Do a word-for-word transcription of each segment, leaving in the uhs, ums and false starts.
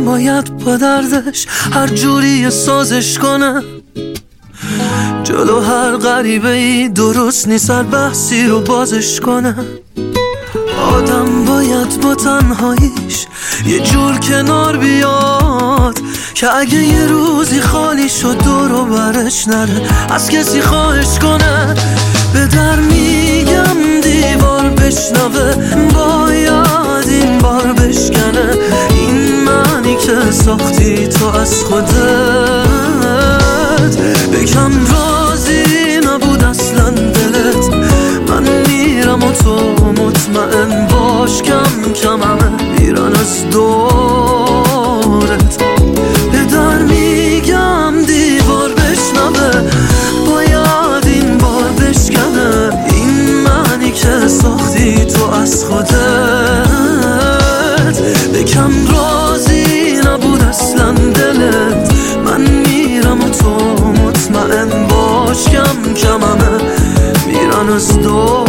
باید با دردش هر جوری سازش کنم. جلو هر غریبه ای درست نیست هر بحثی رو بازش کنم. آدم باید با تنهاییش یه جور کنار بیاد که اگه یه روزی خالی شد دور و برش نره از کسی خواهش کنه. به در میگم دیوار بشنوه باید این بار بشکنه. این معنی که ساختی تو از خودت. بگم راضی نبود اصلا دلت. من میرم و تو مطمئن باش کم کم همه میرن از دورت. به در میگم دیوار بشنوه باید این بار بشکنه. این معنی که ساختی تو از خودت. بگم راضی نبود اصلا دلت. من میرم و تو مطمئن باش کم کم همه میرن از دورت.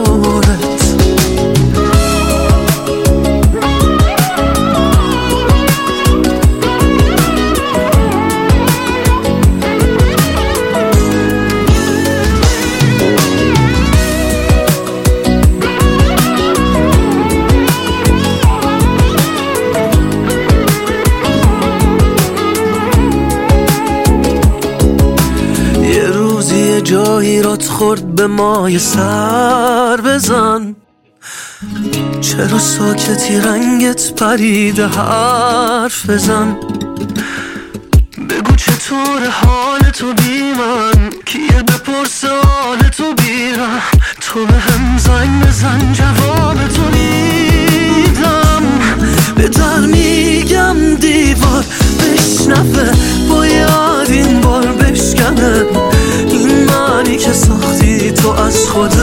جایی رات خورد به مای سر بزن. چرا ساکتی رنگت پریده حرف بزن. بگو چطور حال تو بی من کیه بپرس حال تو بیرم. تو به هم زنگ بزن جواب تو میدم. به در میگم دیوار بشنوه باید این بار بشکنه. این معنی که ساختی تو از خودت.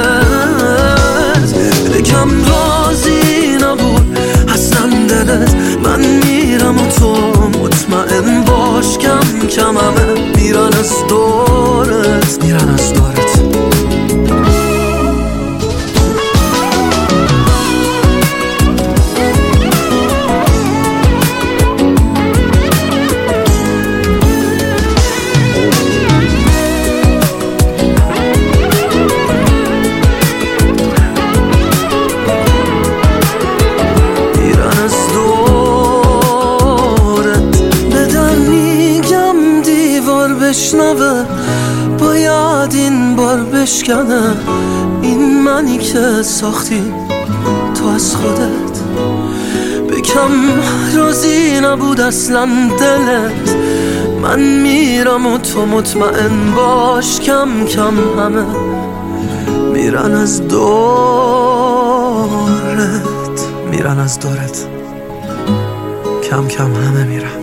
بگم راضی نبود اصلا دلت. من میرم و تو مطمئن باش کم کم همه میرن از دورت. میرن از دورت. بشنوه باید این بار بشکنه. این منی که ساختی تو از خودت. بکم راضی نبود اصلا دلت. من میرم و تو مطمئن باش کم کم همه میرن از دورت. میرن از دورت. کم کم همه میرن.